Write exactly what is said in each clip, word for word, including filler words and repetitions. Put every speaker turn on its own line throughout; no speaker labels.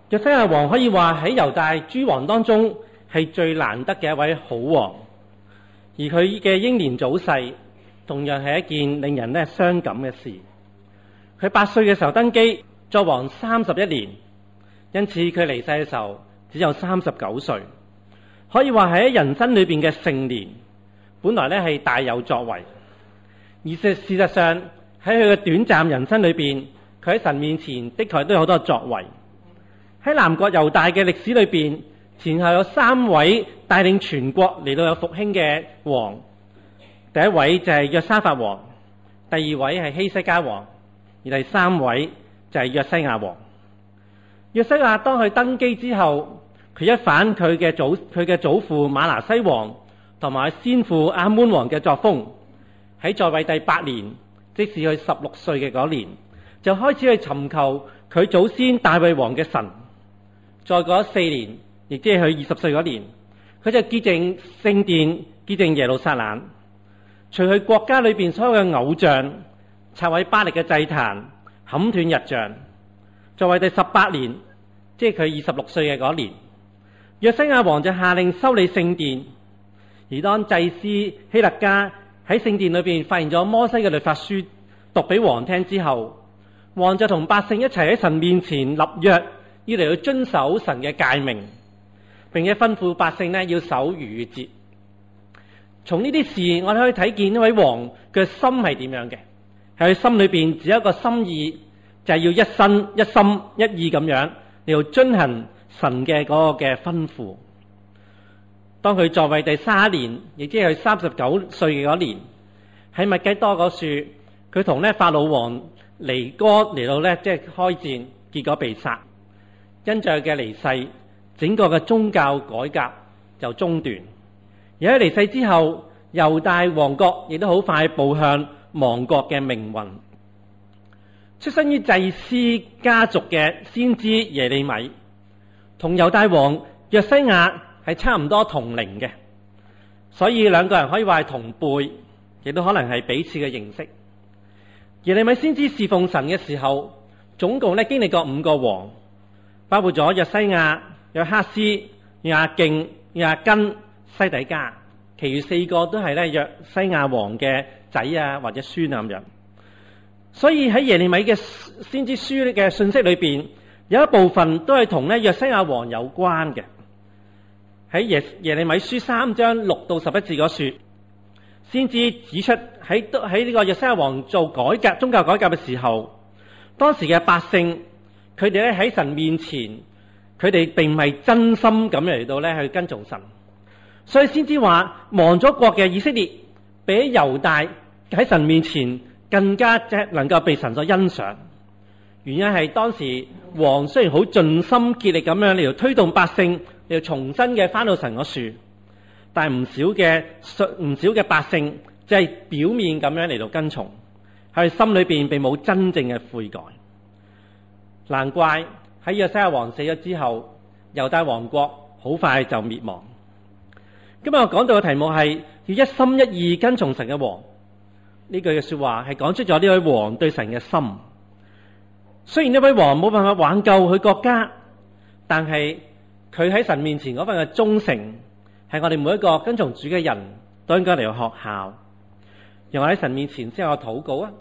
約西亞王可以話喺猶大諸王當中係最難得嘅一位好王，而佢嘅英年早逝同樣係一件令人咧傷感嘅事。佢八歲嘅時候登基作王三十一年，因此佢離世嘅時候只有三十九歲，可以話係喺人生裏邊嘅盛年，本來咧係大有作為。而事事實上喺佢嘅短暫人生裏邊，佢喺神面前的確都有好多作為。喺南國猶大嘅歷史裏邊，前後有三位帶領全國嚟到有復興嘅王。第一位就係約沙法王，第二位係希西家王，而第三位就係約西亞王。約西亞當佢登基之後，佢一反佢嘅祖佢嘅祖父瑪拿西王同埋先父亞捫王嘅作風，喺在位第八年，即是佢十六歲嘅嗰年，就開始去尋求佢祖先大衛王嘅神。再過咗四年，亦即係佢二十歲嗰年，佢就潔淨聖殿，潔淨耶路撒冷，除去國家裏邊所有嘅偶像，拆毀巴力嘅祭壇，砍斷日像。在位第十八年，即係佢二十六歲嘅嗰年，約西亞王就下令修理聖殿。而當祭司希勒家喺聖殿裏邊發現咗摩西嘅律法書，讀俾王聽之後，王就同百姓一齊喺神面前立約，要嚟去遵守神嘅誡命，並且吩咐百姓呢要守逾越節。從呢啲事，我哋可以睇見呢位王嘅心係點樣嘅，喺佢心裏邊只有一個心意，就係要一身一心一意咁樣嚟到遵行神嘅嗰個嘅吩咐。當佢在位第三年，亦即係佢三十九歲嘅嗰年，喺麥基多嗰處，佢同咧法老王尼哥嚟到咧即係開戰，結果被殺。因着嘅離世，整個嘅宗教改革就中斷。而喺離世之後，猶大王國亦都好快步向亡國嘅命運。出身於祭司家族嘅先知耶利米，同猶大王約西亞係差唔多同齡嘅，所以兩個人可以話係同輩，亦都可能係彼此嘅認識。耶利米先知侍奉神嘅時候，總共咧經歷過五個王，包括咗約西亞、約哈斯、約雅敬、約雅斤、西底家，其餘四個都係咧約西亞王嘅仔啊或者孫啊咁樣。所以喺耶利米嘅先知書嘅信息裏邊，有一部分都係同咧約西亞王有關嘅。喺耶耶利米書三章六到十一節嗰處，先知指出喺喺呢個約西亞王做改革宗教改革嘅時候，當時嘅百姓佢哋咧喺神面前，佢哋並唔係真心咁嚟到咧去跟從神，所以先知話亡咗國嘅以色列比猶大喺神面前更加即係能夠被神所欣賞。原因係當時王雖然好盡心竭力咁樣嚟到推動百姓嚟到重新嘅翻到神嗰樹，但係唔少嘅唔少嘅百姓即係表面咁樣嚟到跟從，喺心裏邊並冇真正嘅悔改。難怪喺約西亞王死咗之後，猶大王國好快就滅亡。今日我講到嘅題目係要一心一意跟從神嘅王。呢句嘅說話係講出咗呢位王對神嘅心。雖然呢位王冇辦法挽救佢國家，但係佢喺神面前嗰份嘅忠誠，係我哋每一個跟從主嘅人都應該嚟到學校。讓我喺神面前先有個禱告啊！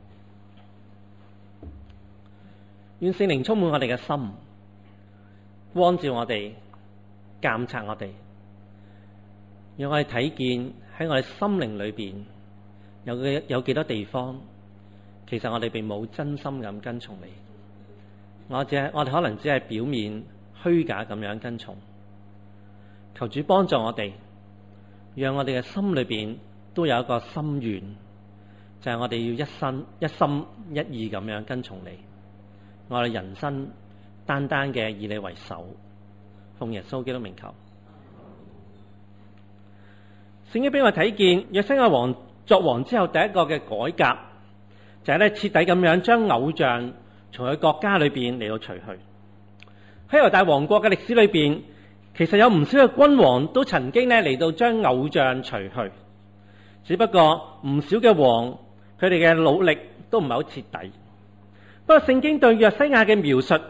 願聖靈充滿我哋嘅心，光照我哋，監察我哋，讓我哋睇見喺我哋心靈裏邊有嘅有幾多地方，其實我哋並冇真心咁跟從你。我只係我哋可能只係表面虛假咁樣跟從。求主幫助我哋，讓我哋嘅心裏邊都有一個心願，就係、是、我哋要一心一心一意咁樣跟從你。我哋人生單單嘅以你為首，奉耶穌基督名求。聖經俾我睇見約西亞王作王之後第一個嘅改革，就係咧徹底咁樣將偶像從佢國家裏邊嚟到除去。喺猶大王國嘅歷史裏邊，其實有唔少嘅君王都曾經咧嚟到將偶像除去，只不過唔少嘅王佢哋嘅努力都唔係好徹底。不過聖經對約西亞嘅描述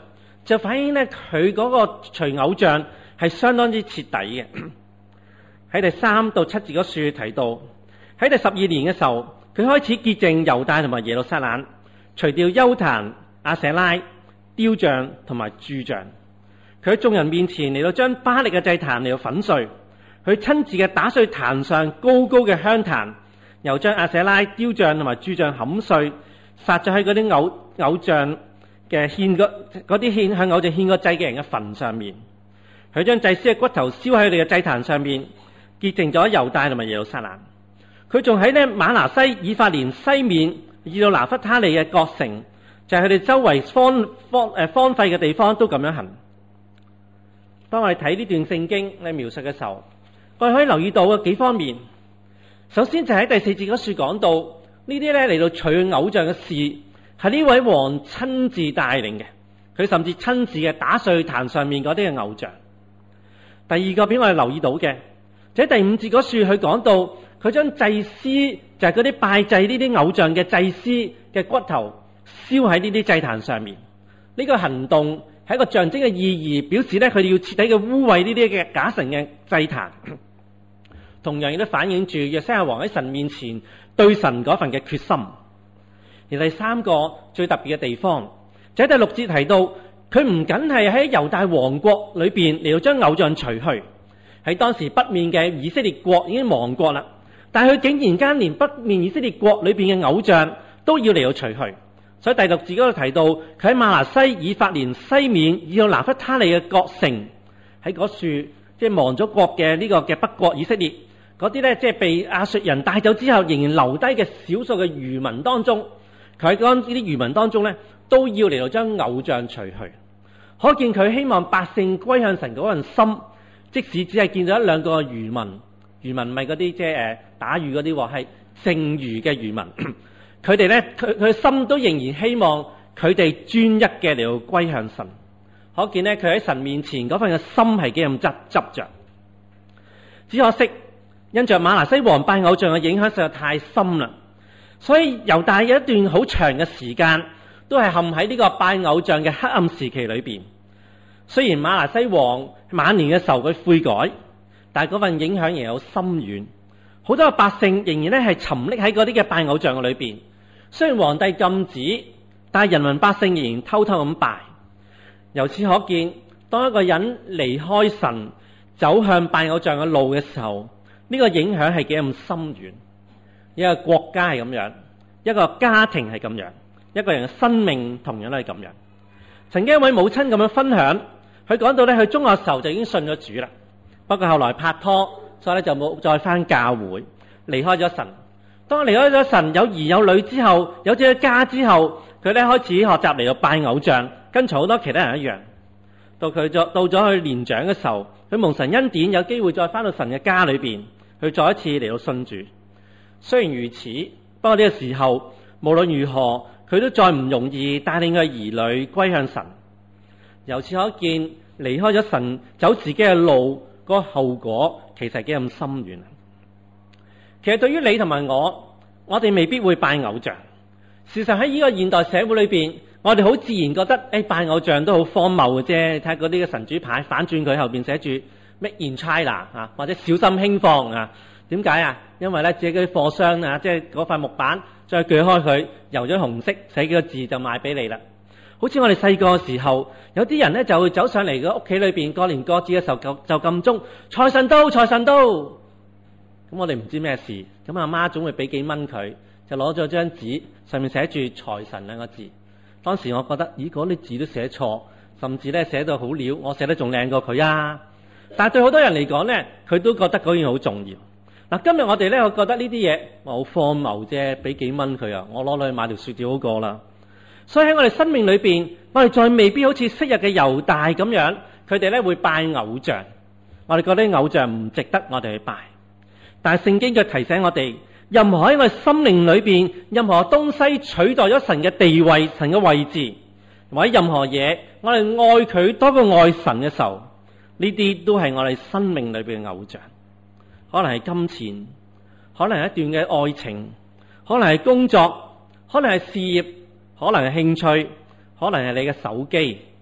就反映咧佢嗰個隨偶像係相當之徹底嘅。喺第三到七節嗰處提到，喺第十二年嘅時候，佢開始潔淨猶大同埋耶路撒冷，除掉邱壇、亞舍拉、雕像同埋柱像。佢喺眾人面前嚟到將巴力嘅祭壇嚟到粉碎，佢親自嘅打碎壇上高高嘅香壇，又將亞舍拉、雕像同埋柱像砍碎，撒咗喺嗰啲偶偶像嘅獻嗰嗰啲獻向偶像獻個祭嘅人嘅墳上面。佢將祭司嘅骨頭燒喺佢哋嘅祭壇上面，潔淨咗猶大同埋耶路撒冷。佢仲喺呢瑪拿西、以法蓮西面，以到拿弗他利嘅各城，就係佢哋周圍荒荒誒荒廢嘅地方都咁樣行。當我哋睇呢段聖經嚟描述嘅時候，我哋可以留意到嘅幾方面。首先就喺第四節嗰處講到呢啲咧嚟到取偶像嘅事，係呢位王親自帶領嘅。佢甚至親自嘅打碎壇上面嗰啲嘅偶像。第二個俾我哋留意到嘅，就喺第五節嗰處，佢講到佢將祭司就係嗰啲拜祭呢啲偶像嘅祭司嘅骨頭燒喺呢啲祭壇上面。呢個行動係一個象徵嘅意義，表示咧佢哋要徹底嘅污穢呢啲嘅假神嘅祭壇。同樣亦都反映住約西亞王喺神面前對神嗰份嘅決心。而第三個最特別嘅地方，就喺第六節提到，佢唔僅係喺猶大王國裏邊嚟到將偶像除去，喺當時北面嘅以色列國已經亡國啦，但係佢竟然間連北面以色列國裏邊嘅偶像都要嚟到除去。所以第六節嗰度提到，佢喺瑪拿西、以法蓮西面，以到拿弗他利嘅各城，喺嗰處即係亡咗國嘅呢個嘅北國以色列嗰啲咧，即係被亞述人帶走之後仍然留低嘅少數嘅餘民當中，佢喺嗰呢啲餘民當中咧，都要嚟到將偶像除去。可見佢希望百姓歸向神嗰份心，即使只係見到一兩個餘民，餘民唔係嗰啲即係誒打魚嗰啲喎，係剩餘嘅餘民。佢哋咧，佢佢心都仍然希望佢哋專一嘅嚟到歸向神。可見咧，佢喺神面前嗰份嘅心係幾咁執執着。只可惜，因着瑪拿西王拜偶像嘅影響實在太深啦，所以猶大有一段好長嘅時間都係陷喺呢個拜偶像嘅黑暗時期裏邊。雖然瑪拿西王晚年嘅時候佢悔改，但係嗰份影響仍有深遠。好多嘅百姓仍然咧係沉溺喺嗰啲嘅拜偶像嘅裏邊。雖然皇帝禁止，但係人民百姓仍然偷偷咁拜。由此可見，當一個人離開神，走向拜偶像嘅路嘅時候，呢個影響係幾咁深遠。一個國家係咁樣，一個家庭係咁樣，一個人嘅生命同樣都係咁樣。曾經一位母親咁樣分享，佢講到咧，佢中學時候就已經信咗主啦，不過後來拍拖，所以咧就冇再返教會，離開咗神。當離開咗神，有兒有女之後，有咗家之後，佢咧開始學習嚟到拜偶像，跟隨好多其他人一樣。到佢咗到咗佢年長嘅時候，佢蒙神恩典，有機會再返到神嘅家裏邊，佢再一次嚟到信主。雖然如此，不過呢個時候無論如何，佢都再唔容易帶領佢兒女歸向神。由此可見，離開咗神，走自己嘅路，嗰個後果其實幾咁深遠。其實對於你同埋我，我哋未必會拜偶像。事實上喺呢個現代社會裏邊，我哋好自然覺得，誒、哎、拜偶像都好荒謬嘅啫。睇下嗰啲嘅神主牌，反轉佢後邊寫住 Made in China 啊，或者小心輕放啊。點解啊？因為咧自己啲貨箱啊，即係嗰塊木板再鋸開佢，油咗紅色，寫幾個字就賣俾你啦。好似我哋細個嘅時候，有啲人咧就會走上嚟個屋企裏邊過年過節嘅時候就就撳鐘，財神到，財神到。咁我哋唔知咩事，咁阿媽總會俾幾蚊佢，就攞咗張紙，上面寫住財神兩個字。當時我覺得，咦，嗰啲字都寫錯，甚至咧寫到好潦，我寫得仲靚過佢啊！但係對好多人嚟講咧，佢都覺得嗰樣好重要。嗱，今日我哋咧，我覺得呢啲嘢好荒謬啫，俾幾蚊佢啊，我攞落去買條雪條好過啦。所以喺我哋生命裏邊，我哋再未必好似昔日嘅猶大咁樣，佢哋咧會拜偶像。我哋覺得啲偶像唔值得我哋去拜。但係聖經卻提醒我哋，任何喺我哋心靈裏邊，任何東西取代咗神嘅地位、神嘅位置，或者任何嘢，我哋愛佢多過愛神嘅時候，呢啲都係我哋生命裏邊嘅偶像。可能係金錢，可能係一段嘅愛情，可能係工作，可能係事業，可能係興趣，可能係你嘅手機，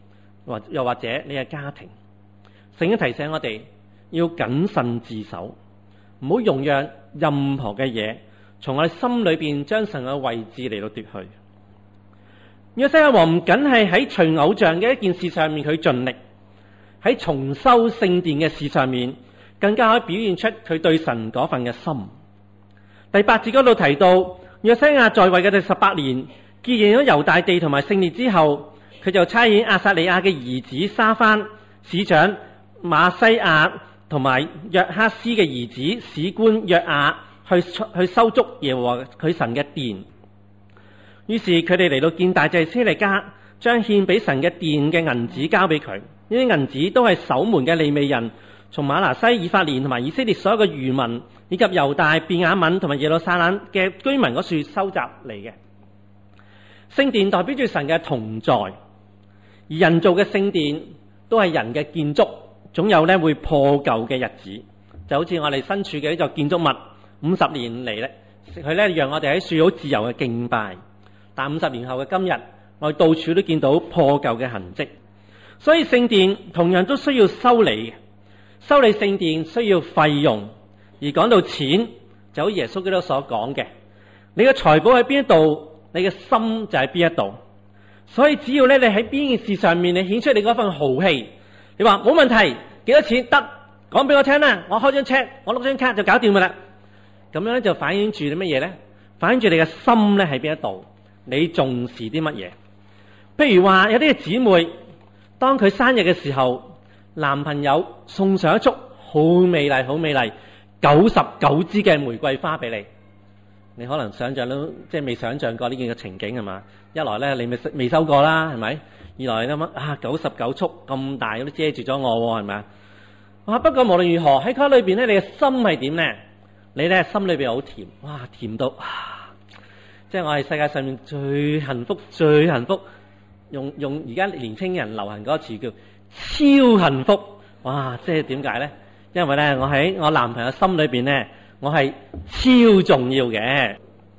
或又或者你嘅家庭。聖經提醒我哋要謹慎自守，唔好容讓任何嘅嘢從我哋心裏邊將神嘅位置嚟到奪去。約西亞王唔僅係喺除偶像嘅一件事上面佢盡力，喺重修聖殿嘅事上面更加可以表現出佢對神嗰份嘅心。第八節嗰度提到，約西亞在位嘅第十八年，建立咗猶大地同埋聖殿之後，佢就差遣亞撒利亞嘅兒子沙番、市長馬西亞同埋約哈斯嘅兒子史官約亞去去修築耶和華佢神嘅殿。於是佢哋嚟到見大祭司希利家，將獻俾神嘅殿嘅銀子交俾佢。呢啲銀子都係守門嘅利未人從馬拿西、以法蓮同埋以色列所有嘅餘民，以及猶大、便雅憫同埋耶路撒冷嘅居民嗰處收集嚟嘅。聖殿代表住神嘅同在，而人造嘅聖殿都係人嘅建築，總有咧會破舊嘅日子。就好似我哋身處嘅呢座建築物，五十年嚟咧，佢咧讓我哋喺樹好自由嘅敬拜。但五十年後嘅今日，我哋到處都見到破舊嘅痕跡，所以聖殿同樣都需要修理嘅。修理聖殿需要費用，而講到錢，就好似耶穌基督所講嘅，你嘅財寶喺邊一度，你嘅心就喺邊一度。所以只要咧你喺邊件事上面，你顯出你嗰份豪氣，你話冇問題，幾多錢得，講俾我聽啦，我開張 check，我碌張卡就搞掂噶啦。咁樣咧就反映住啲乜嘢咧？反映住你嘅心咧喺邊一度。你重視啲乜嘢？譬如話有啲嘅姊妹，當佢生日嘅時候，男朋友送上一束好美麗、好美麗九十九支嘅玫瑰花俾你，你可能想象到即係未想象過呢件嘅情景係嘛？一來咧你未未收過啦，係咪？二來諗啊九十九束咁大都遮住咗我，係咪啊？哇！不過無論如何喺佢裏邊咧，你嘅心係點咧？你咧心裏邊好甜，哇！甜到啊！即係我係世界上面最幸福、最幸福，用用而家年青人流行嗰個詞叫超幸福，哇！即係點解咧？因為咧，我喺我男朋友心裏邊咧，我係超重要嘅。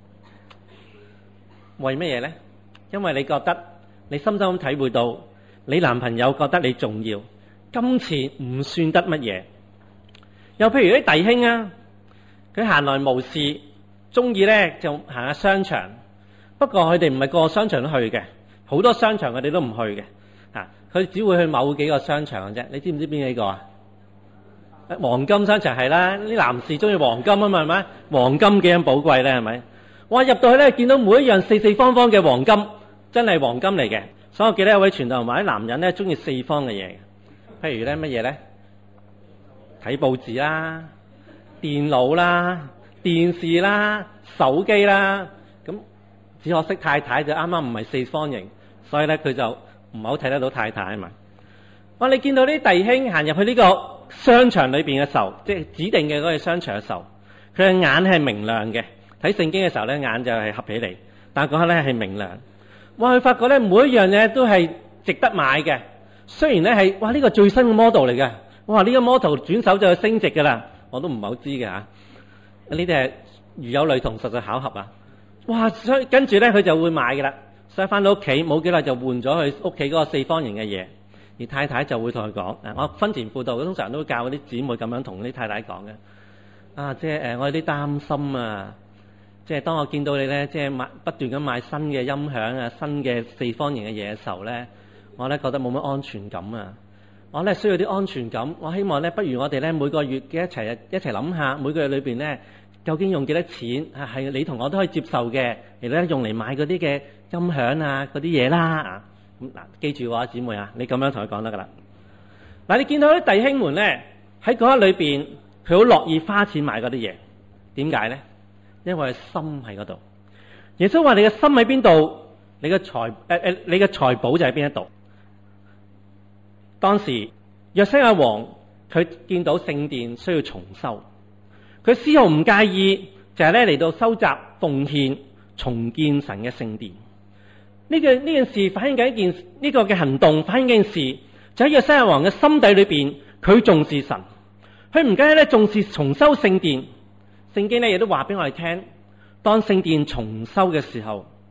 為乜嘢咧？因為你覺得你深深咁體會到，你男朋友覺得你重要，金錢唔算得乜嘢。又譬如啲弟兄啊，佢閒來無事。中意咧就行下商場，不過佢哋唔係個個商場都去嘅，好多商場佢哋都唔去嘅，吓佢只會去某幾個商場嘅啫。你知唔知邊幾個啊？黃金商場係啦，啲男士中意黃金啊嘛，係咪？黃金幾咁寶貴咧，係咪？哇！入到去咧，見到每一樣四四方方嘅黃金，真係黃金嚟嘅。所以我記得有位傳道人話啲男人咧中意四方嘅嘢，譬如咧乜嘢咧？睇報紙啦，電腦啦。電視啦、手機啦，咁只可惜太太就啱啱唔係四方形，所以咧佢就唔係好睇得到太太啊嘛。哇！你見到啲弟兄行入去呢個商場裏邊嘅時候，即係指定嘅嗰個商場嘅時候，佢嘅眼係明亮嘅。睇聖經嘅時候咧，眼就係合起嚟，但係嗰刻咧係明亮。哇！佢發覺咧每一樣嘢都係值得買嘅，雖然咧係哇呢個最新嘅 model 嚟嘅，哇呢個 model 轉手就升值噶啦，我都唔係好知嘅吓。呢啲係如有雷同，實在巧合啊！哇，所以跟住咧，佢就會買嘅啦。所以翻到屋企冇幾耐就換咗佢屋企嗰個四方形嘅嘢，而太太就會同佢講：誒，我婚前輔導通常都會教嗰啲姊妹咁樣同啲太太講嘅。啊，即係誒，我有啲擔心啊！即係當我見到你咧，即係買不斷咁買新嘅音響啊、新嘅四方形嘅嘢嘅時候咧，我咧覺得冇乜安全感啊！我咧需要啲安全感，我希望咧，不如我哋咧每個月嘅一齊一齊諗下，每個月裏邊咧究竟用幾多錢啊？係你同我都可以接受嘅，而咧用嚟買嗰啲嘅音響啊嗰啲嘢啦啊！咁嗱，記住喎，姊妹啊，你咁樣同佢講得噶啦。嗱，你見到啲弟兄們咧喺嗰一裏邊，佢好樂意花錢買嗰啲嘢，點解咧？因為心喺嗰度。耶穌話：你嘅心喺邊度，你嘅財誒誒，你嘅財寶就喺邊一度。當時約西亞王佢見到聖殿需要重修，佢絲毫唔介意，就係咧嚟到收集奉獻，重建神嘅聖殿。呢個呢件事反映緊一件呢個嘅行動，反映緊一件事，就喺約西亞王嘅心底裏邊，佢重視神，佢唔單止咧重視重修聖殿。聖經咧亦都話俾我哋聽，當聖殿重修嘅時候，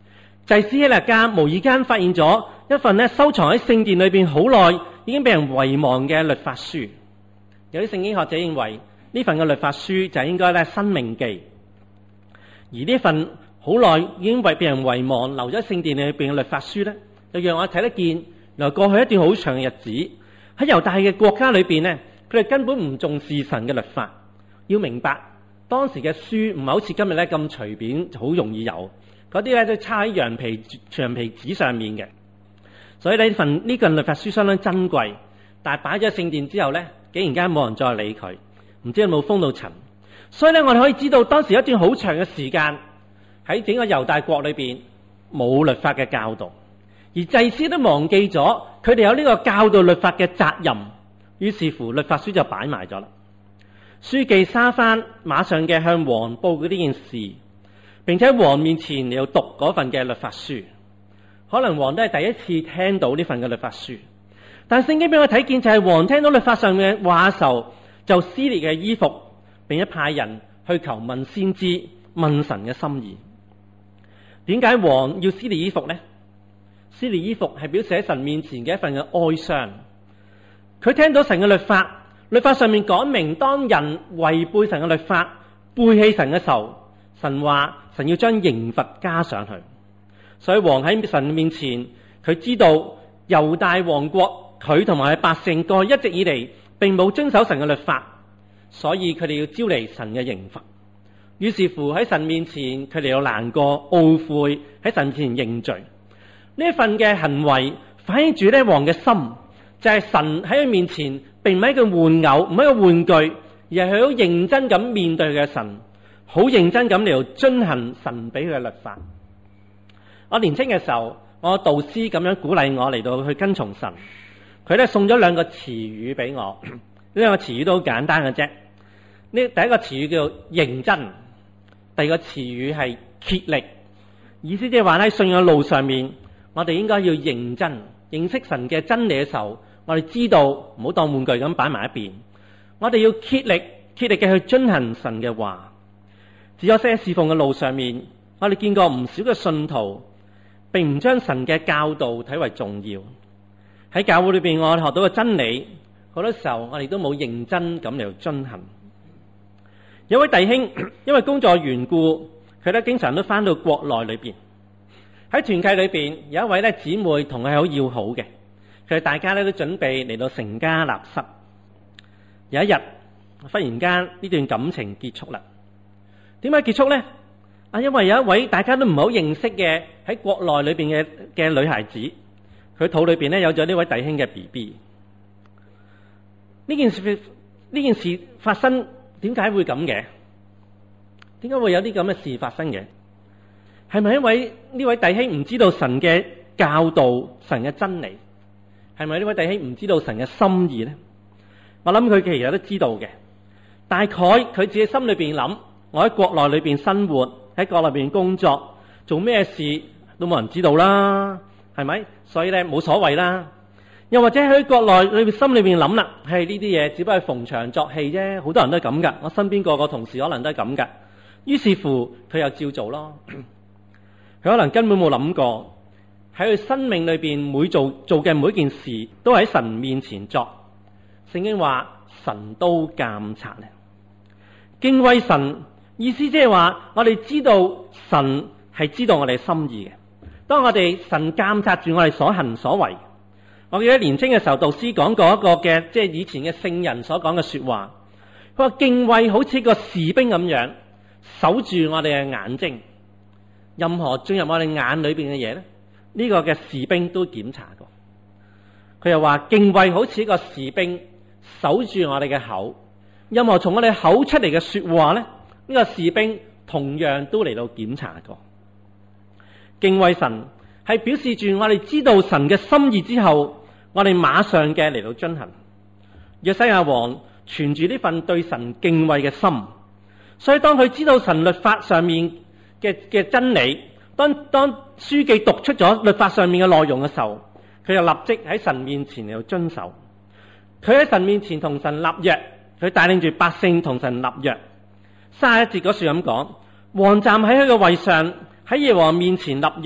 祭司希勒家無意間發現咗一份咧收藏喺聖殿裏邊好耐，已經被人遺忘嘅律法書。有啲聖經學者認為呢份嘅律法書就應該咧申命記，而呢份好耐已經為被人遺忘留咗喺聖殿裏邊嘅律法書咧，就讓我睇得見，原來過去一段好長嘅日子喺猶大嘅國家裏邊咧，佢哋根本唔重視神嘅律法。要明白當時嘅書唔係好似今日咧咁隨便，好容易有。嗰啲咧都插喺羊皮長皮紙上面嘅，所以呢份呢份律法書相當珍貴，但係擺咗聖殿之後咧，竟然間冇人再理佢，唔知有冇封到塵。所以咧，我哋可以知道當時一段好長嘅時間喺整個猶大國裏邊冇律法嘅教導，而祭司都忘記咗佢哋有呢個教導律法嘅責任，於是乎律法書就擺埋咗啦。書記沙番馬上嘅向王報告呢件事，並且喺王面前嚟到讀嗰份嘅律法書。可能王都係第一次聽到呢份嘅律法書，但聖經俾我睇見就係王聽到律法上面嘅話嘅時候，就撕裂嘅衣服，並且派人去求問先知，問神嘅心意。點解王要撕裂衣服呢？撕裂衣服係表示喺神面前嘅一份嘅哀傷。佢聽到神嘅律法，律法上面講明當人違背神嘅律法，背棄神嘅時候，神話神要將刑罰加上去。所以王喺神面前，佢知道猶大王國佢同埋百姓過去一直以嚟並冇遵守神嘅律法，所以佢哋要招嚟神嘅刑罰。於是乎喺神面前，佢哋有難過懊悔，喺神前認罪。呢一份嘅行為反映住呢王嘅心，就係、是、神喺佢面前並唔係一個玩偶，唔係一個玩具，而係佢好認真咁面對佢嘅神，好認真咁嚟到遵行神俾佢嘅律法。我年輕嘅時候，我導師咁樣鼓勵我嚟到去跟從神，佢咧送咗兩個詞語俾我，呢兩個詞語都好簡單嘅啫。呢第一個詞語叫做認真，第二個詞語係竭力，意思即係話喺信仰路上面，我哋應該要認真認識神嘅真理嘅時候，我哋知道唔好當玩具咁擺埋一邊，我哋要竭力竭力嘅去遵行神嘅話。只有喺侍奉嘅路上面，我哋見過唔少嘅信徒並唔將神嘅教導睇為重要。喺教會裏邊，我哋學到嘅真理，好多時候我哋都冇認真咁嚟遵行。有位弟兄因為工作緣故，佢咧經常都翻到國內裏邊。喺團契裏邊有一位咧姊妹同佢係好要好嘅，佢哋大家咧都準備嚟到成家立室。有一日忽然間呢段感情結束啦。點解結束呢？啊，因為有一位大家都唔好認識嘅喺國內裏邊嘅嘅女孩子，佢肚裏邊咧有咗呢位弟兄嘅 B B。呢件事呢件事發生，點解會咁嘅？點解會有啲咁嘅事發生嘅？係咪因為呢位弟兄唔知道神嘅教導、神嘅真理？係咪呢位弟兄唔知道神嘅心意呢？我諗佢其實都知道嘅，大概佢自己心裏邊諗：我喺國內裏邊生活，喺國內邊工作，做咩事都冇人知道啦，係咪？所以咧冇所謂啦。又或者喺國內裏邊心裏邊諗啦，係呢啲嘢只不過係逢場作戲啫，好多人都係咁噶。我身邊個個同事可能都係咁噶。於是乎佢又照做咯。佢可能根本冇諗過喺佢生命裏邊每做做嘅每一件事都喺神面前作。聖經話神都監察咧，敬畏神意思即係話我哋知道神係知道我哋心意嘅。當我哋神監察住我哋所行所為。我記得年青嘅時候，導師講過一個嘅，即係以前嘅聖人所講嘅說話。佢話敬畏好似個士兵咁樣守住我哋嘅眼睛，任何進入我哋眼裏邊嘅嘢咧，呢個嘅士兵都檢查過。佢又話敬畏好似一個士兵守住我哋嘅口，任何從我哋口出嚟嘅說話咧，呢個士兵同樣都嚟到檢查過。敬畏神係表示住我哋知道神嘅心意之後，我哋馬上嘅嚟到遵行。約西亞王存住呢份對神敬畏嘅心，所以當佢知道神律法上面嘅嘅真理，當當書記讀出咗律法上面嘅內容嘅時候，佢就立即喺神面前嚟到遵守。佢喺神面前同神立約，佢帶領住百姓同神立約。三十一節嗰處咁講，王站喺佢嘅位上，喺耶和華面前立約，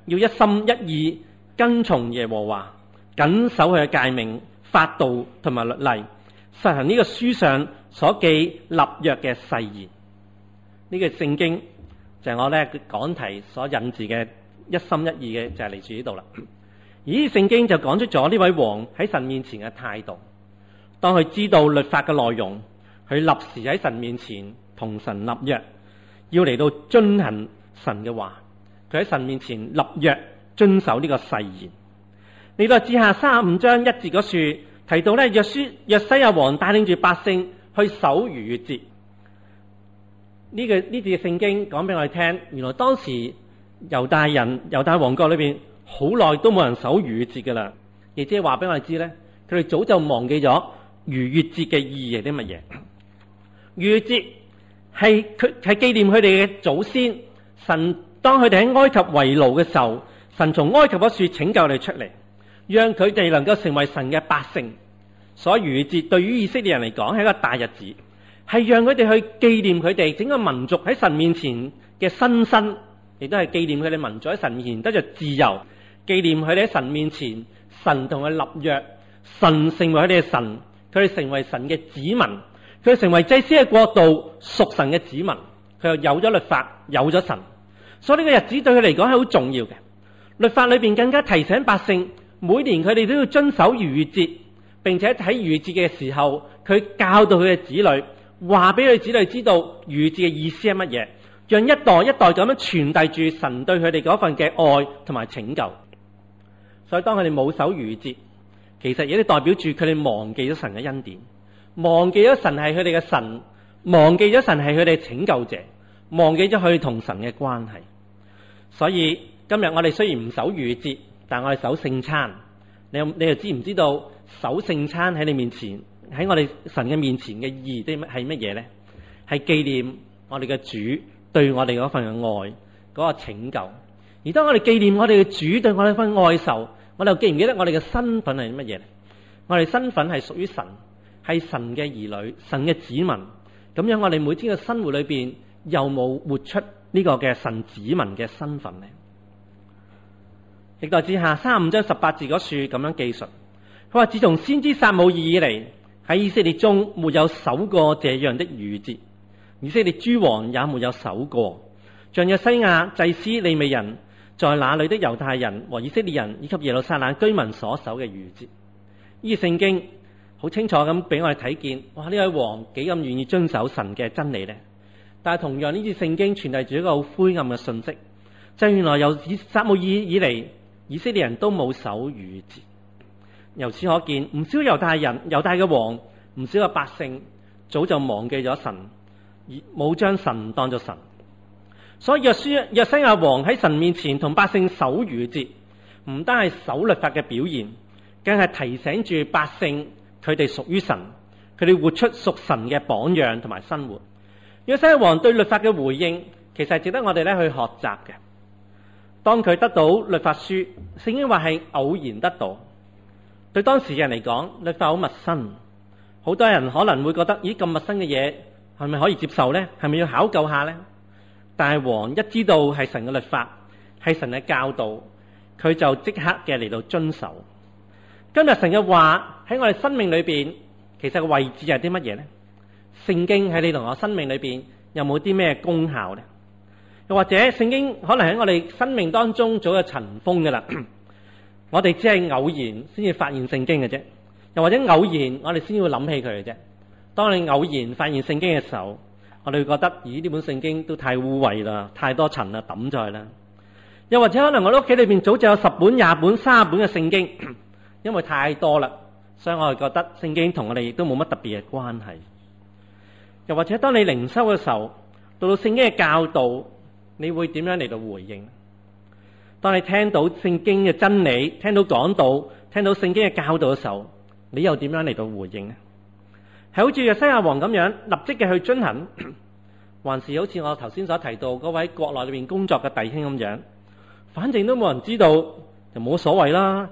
要一心一意跟從耶和華，謹守佢嘅誡命、法度同埋律例，實行呢個書上所記立約嘅誓言。呢、這個聖經就係我咧講題所引自嘅一心一意嘅，就係嚟自呢度啦。而呢聖經就講出咗呢位王喺神面前嘅態度。當佢知道律法嘅內容，佢立時喺神面前同神立約，要嚟到遵行神嘅話。佢喺神面前立約，遵守呢個誓言。嚟到之下三十五章一節嗰處提到咧，約書約西亞王帶領住百姓去守逾越節。呢、這個呢節嘅聖經講俾我哋聽，原來當時猶大人猶大王國裏邊好耐都冇人守逾越節噶啦，亦即係話俾我哋知咧，佢哋早就忘記咗逾越節嘅意義係啲乜嘢。逾越節係佢係紀念佢哋嘅祖先。神當佢哋喺埃及為奴嘅時候，神從埃及嗰處拯救佢哋出嚟，讓佢哋能夠成為神嘅百姓。所以逾越節對於以色列人嚟講係一個大日子，係讓佢哋去紀念佢哋整個民族喺神面前嘅新生，亦都係紀念佢哋民族喺神面前得着自由，紀念佢哋喺神面前神同佢立約，神成為佢哋嘅神，佢哋成為神嘅子民，佢哋成為祭司嘅國度，屬神嘅子民，佢又有咗律法，有咗神。所以呢個日子對佢嚟講係好重要嘅。律法裏邊更加提醒百姓，每年佢哋都要遵守逾越節，並且喺逾越節嘅時候，佢教導佢嘅子女，話俾佢子女知道逾越節嘅意思係乜嘢，讓一代一代咁樣傳遞住神對佢哋嗰份嘅愛同埋拯救。所以當佢哋冇守逾越節，其實亦都代表住佢哋忘記咗神嘅恩典，忘記咗神係佢哋嘅神，忘記咗神係佢哋拯救者，忘記咗佢哋同神嘅關係。所以今日我哋雖然唔守逾越節，但我哋守聖餐。你你又知唔知道守聖餐喺你面前，喺我哋神嘅面前嘅意義係乜嘢呢？係紀念我哋嘅主對我哋嗰份嘅愛，嗰個拯救。而當我哋紀念我哋嘅主對我哋份愛嘅時候，我哋又記唔記得我哋嘅身份係乜嘢呢？我哋身份係屬於神，係神嘅兒女，神嘅子民。咁樣我哋每天嘅生活裏邊，有冇活出呢個嘅神子民嘅身份呢？歷代志下三十五章十八字嗰處咁樣記述，佢話自從先知撒母耳以嚟，喺以色列中沒有守過這樣的逾越節，以色列諸王也沒有守過，像約西亞祭司利未人在那裏的猶太人和以色列人以及耶路撒冷居民所守嘅逾越節。呢、這個聖經好清楚咁俾我哋睇見，哇！呢位王幾咁願意遵守神嘅真理呢？但係同樣呢節聖經傳遞住一個好灰暗嘅信息，就係、是、原來由撒母耳以嚟，以色列人都冇守逾越節。由此可見，唔少猶太人、猶太嘅王，唔少嘅百姓早就忘記咗神，而冇將神當作神。所以約書約西亞王喺神面前同百姓守逾越節，唔單係守律法嘅表現，更係提醒住百姓佢哋屬於神，佢哋活出屬神嘅榜樣同埋生活。約西亞王對律法嘅回應，其實係值得我哋咧去學習嘅。當佢得到律法書，聖經話係偶然得到。對當時嘅人嚟講，律法好陌生，好多人可能會覺得，咦，咁陌生嘅嘢係咪可以接受呢？係咪要考究下呢？但係王一知道係神嘅律法，係神嘅教導，佢就即刻嘅嚟到遵守。今日神嘅話喺我哋生命裏邊，其實個位置係啲乜嘢呢？聖經喺你同我生命裏邊有冇啲咩功效呢？又或者聖經可能喺我哋生命當中早有塵封㗎啦，我哋只係偶然先至發現聖經嘅啫，又或者偶然我哋先會諗起佢嘅啫。當你偶然發現聖經嘅時候，我哋會覺得，咦，呢本聖經都太污穢啦，太多塵啦，抌咗去啦。又或者可能我哋屋企裏邊早就有十本、廿本、三十本嘅聖經，因為太多啦，所以我哋覺得聖經同我哋亦都冇乜特別嘅關係。又或者當你靈修嘅時候，到到聖經嘅教導，你會點樣嚟到回應？當你聽到聖經嘅真理，聽到講道，聽到聖經嘅教導嘅時候，你又點樣嚟到回應呢？係好似約西亞王咁樣立即嘅去遵行，還是好似我頭先所提到嗰位國內裏面工作嘅弟兄咁樣，反正都冇人知道，就冇所謂啦。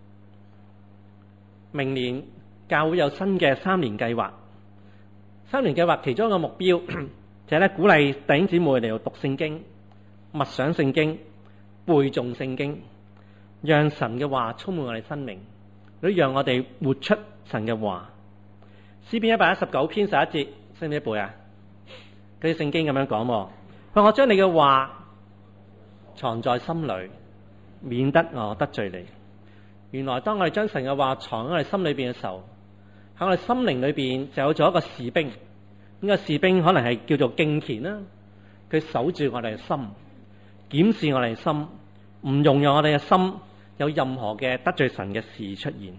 明年教會有新嘅三年計劃，三年計劃其中一個目標就係咧鼓勵弟兄姊妹嚟到讀聖經、默想聖經、 背誦聖經，讓神嘅話充滿我哋生命，都讓我哋活出神嘅話。詩篇一百一十九篇十一節，識唔識背啊？嗰啲聖經咁樣講喎，佢話我將你嘅話藏在心裏，免得我得罪你。原來當我哋將神嘅話藏喺我哋心裏邊嘅時候，喺我哋心靈裏邊就有咗一個士兵。呢個士兵可能係叫做敬虔啦，佢守住我哋嘅心，檢視我哋嘅心，唔容讓我哋嘅心有任何嘅得罪神嘅事出現。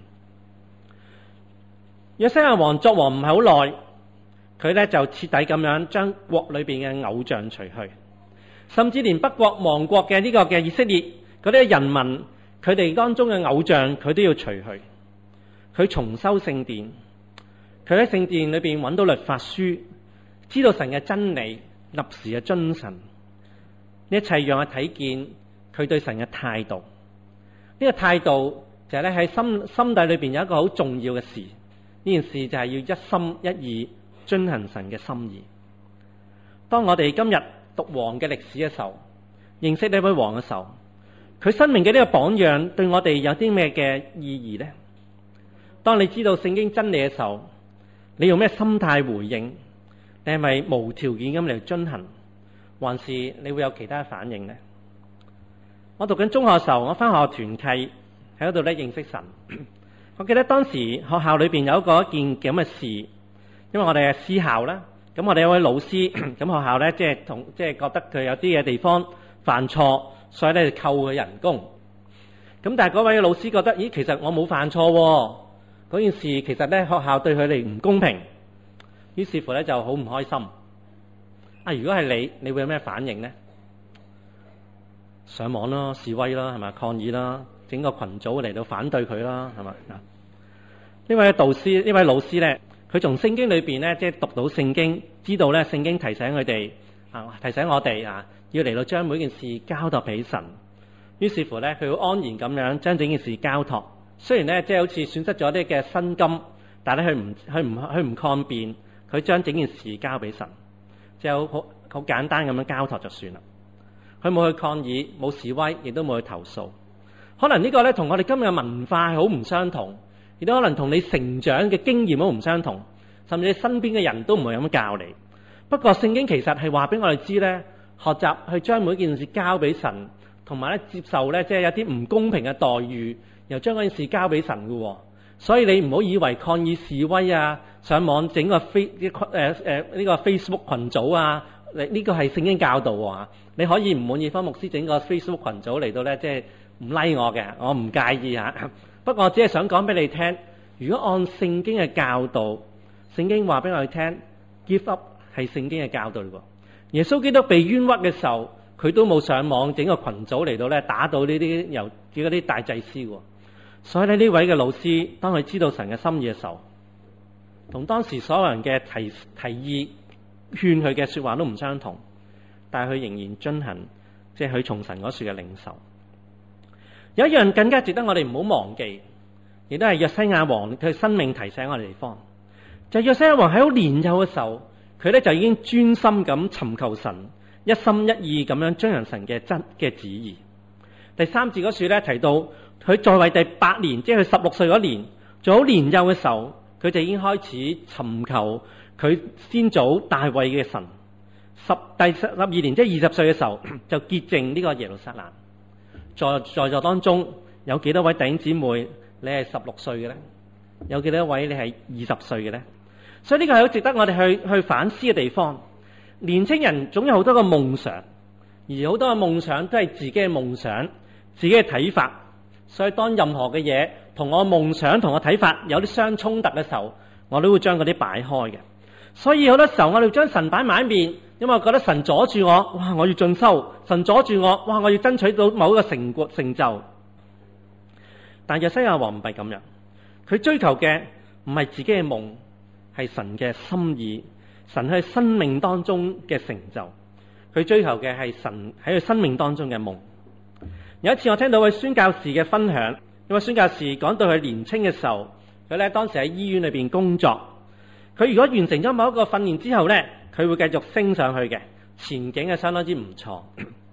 約西亞王作王唔係好耐，佢咧就徹底咁樣將國裏邊嘅偶像除去，甚至連北國亡國嘅呢個嘅以色列嗰啲人民，佢哋當中嘅偶像佢都要除去。佢重修聖殿，佢喺聖殿裏邊揾到律法書，知道神嘅真理，立時嘅遵神。呢一切讓我睇見佢對神嘅態度。呢個態度就係咧喺心心底裏邊有一個好重要嘅事。呢件事就係要一心一意遵行神嘅心意。當我哋今日讀王嘅歷史嘅時候，認識呢位王嘅時候，佢生命嘅呢個榜樣對我哋有啲咩嘅意義呢？當你知道聖經真理嘅時候，你用咩心態回應？你係咪無條件咁嚟遵行，還是你會有其他反應呢？我讀緊中學嘅時候，我翻學團契喺嗰度咧認識神。我記得當時學校裏邊有一個一件咁嘅事，因為我哋係私校啦，咁我哋有位老師，咁學校咧即係同即係覺得佢有啲嘅地方犯錯，所以咧就扣佢人工。咁但係嗰位老師覺得，咦，其實我冇犯錯喎，嗰件事其實咧學校對佢哋唔公平，於是乎咧就好唔開心。啊，如果係你，你會有咩反應呢？上網啦，示威啦，係咪抗議啦，整個群組嚟到反對佢啦，係咪啊？呢位導師，呢位老師咧，佢從聖經裏邊咧，即係讀到聖經，知道咧聖經提醒佢哋啊，提醒我哋啊，要嚟到將每件事交託俾神。於是乎咧，佢好安然咁樣將整件事交託。雖然咧，即係好似損失咗啲嘅薪金，但係咧佢唔佢唔佢唔抗辯，佢將整件事交俾神，即係好好簡單咁樣交託就算啦。佢冇去抗議，冇示威，亦都冇去投訴。可能呢個咧同我哋今日嘅文化係好唔相同。亦都可能同你成長嘅經驗都唔相同，甚至你身邊嘅人都唔會咁樣教你。不過聖經其實係話俾我哋知咧，學習去將每件事交俾神，同埋咧接受咧即係有啲唔公平嘅待遇，又將嗰件事交俾神嘅。所以你唔好以為抗議示威啊，上網整個 face 誒誒呢個 Facebook 群組啊，呢、這個係聖經教導啊。你可以唔滿意方牧師整個 Facebook 群組嚟到咧，即係唔 like 我嘅，我唔介意嚇。不過我只係想講俾你聽，如果按聖經嘅教導，聖經話俾我哋聽 give up 係聖經嘅教導嚟喎。耶穌基督被冤屈嘅時候，佢都冇上網整個群組嚟到咧打到呢啲由嗰啲大祭司喎。所以咧呢位嘅老師，當佢知道神嘅心意嘅時候，同當時所有人嘅提提議勸佢嘅說話都唔相同，但係佢仍然遵行，即係佢從神嗰處嘅領受。有一樣更加值得我哋唔好忘記，亦都係約西亞王佢生命提醒我哋地方，就係、是、約西亞王喺好年幼嘅時候，佢咧就已經專心咁尋求神，一心一意咁樣遵行神嘅真嘅旨意。第三節嗰處咧提到，佢在位第八年，即係佢十六歲嗰年，仲好年幼嘅時候，佢就已經開始尋求佢先祖大衛嘅神。十第十二年，即係二十歲嘅時候，就潔淨呢個耶路撒冷。在在座當中有幾多位弟兄姊妹你係十六歲嘅呢？有幾多位你係二十歲嘅呢？所以呢個係好值得我哋去去反思嘅地方。年青人總有好多個夢想，而好多嘅夢想都係自己嘅夢想，自己嘅睇法。所以當任何嘅嘢同我夢想同我睇法有啲相衝突嘅時候，我都會將嗰啲擺開嘅。所以好多時候我哋將神擺埋一面，因為我覺得神阻住我，哇！我要進修，神阻住我，哇！我要爭取到某一個成果成就。但約西亞王唔係咁樣，佢追求嘅唔係自己嘅夢，係神嘅心意，神喺生命當中嘅成就。佢追求嘅係神喺佢生命當中嘅夢。有一次我聽到位宣教士嘅分享，因為宣教士講到佢年青嘅時候，佢咧當時喺醫院裏邊工作。佢如果完成咗某一個訓練之後呢，佢會繼續升上去嘅，前景係相當之唔錯。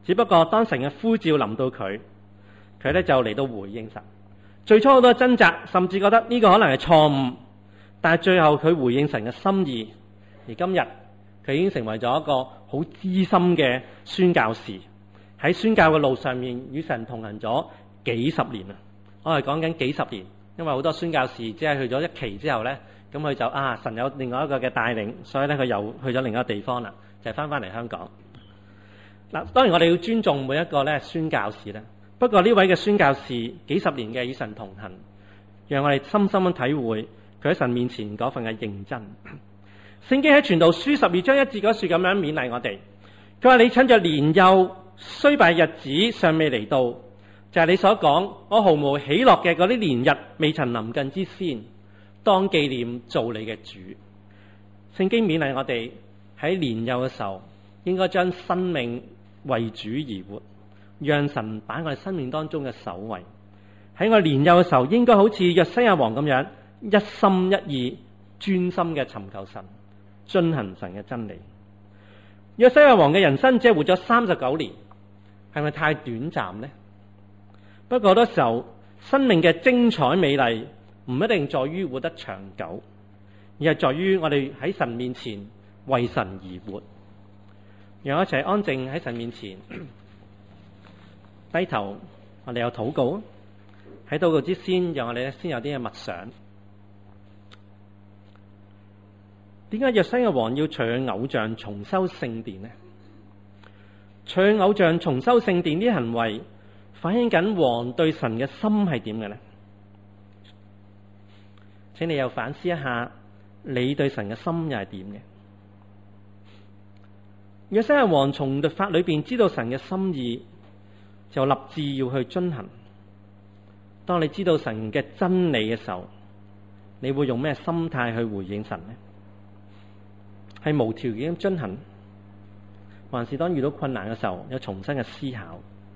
只不過當神嘅呼召臨到佢，佢咧就嚟到回應神。最初好多掙扎，甚至覺得呢個可能係錯誤，但係最後佢回應神嘅心意。而今日佢已經成為咗一個好資深嘅宣教士，喺宣教嘅路上面與神同行咗幾十年啊！我係講緊幾十年，因為好多宣教士只係去咗一期之後呢，咁佢就啊神有另外一個嘅帶領，所以咧佢又去咗另一個地方啦，就係翻翻嚟香港。嗱，當然我哋要尊重每一個咧宣教士咧，不過呢位嘅宣教士幾十年嘅與神同行，讓我哋深深咁體會佢喺神面前嗰份嘅認真。聖經喺傳道書十二章一節嗰處咁樣勉勵我哋，佢話你趁着年幼衰敗日子尚未嚟到，就係、是、你所講我毫無喜樂嘅嗰啲年日未曾臨近之先，當紀念造你嘅主。聖經勉勵我哋喺年幼嘅時候應該將生命為主而活，讓神擺我哋生命當中嘅首位。喺我年幼嘅時候應該好似約西亞王咁樣一心一意專心嘅尋求神，遵行神嘅真理。約西亞王嘅人生只係活咗三十九年，係咪太短暫呢？不過好多時候生命嘅精彩美麗唔一定在於活得長久，而係在於我哋喺神面前為神而活。讓我一齊安靜喺神面前低頭，我哋有禱告。喺禱告之先，讓我哋先有啲嘅默想。點解約西亞王要隨佢偶像重修聖殿呢？隨佢偶像重修聖殿啲行為，反映緊王對神嘅心係點嘅呢？請你又反思一下，你對神嘅心又係點嘅？約西亞王從律法裏邊知道神嘅心意，就立志要去遵行。當你知道神嘅真理嘅時候，你會用咩心態去回應神呢？係無條件咁遵行，還是當遇到困難嘅時候有重新嘅思考？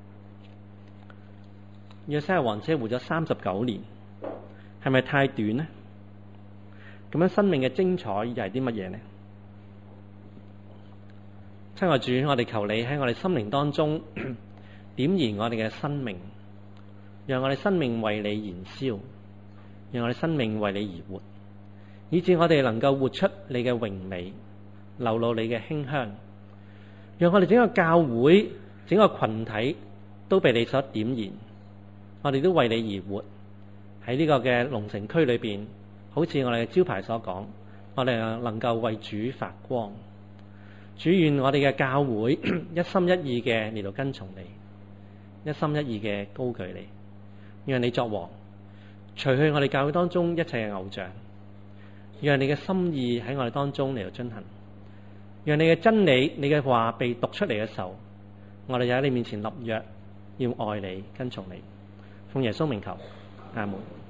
約西亞王只係活咗三十九年，係咪太短呢？咁樣生命嘅精彩又係啲乜嘢呢？親愛主，我哋求你喺我哋心靈當中點燃我哋嘅生命，讓我哋生命為你燃燒，讓我哋生命為你而活，以致我哋能夠活出你嘅榮美，流露你嘅馨香，讓我哋整個教會、整個群體都被你所點燃，我哋都為你而活。喺呢個嘅龍城區裏邊，好似我哋嘅招牌所講，我哋能夠為主發光。主，願我哋嘅教會一心一意嘅嚟到跟從你，一心一意嘅高舉你，讓你作王，除去我哋教會當中一切嘅偶像，讓你嘅心意喺我哋當中嚟到遵行，讓你嘅真理、你嘅話被讀出嚟嘅時候，我哋就喺你面前立約，要愛你跟從你。奉耶穌名求，阿門。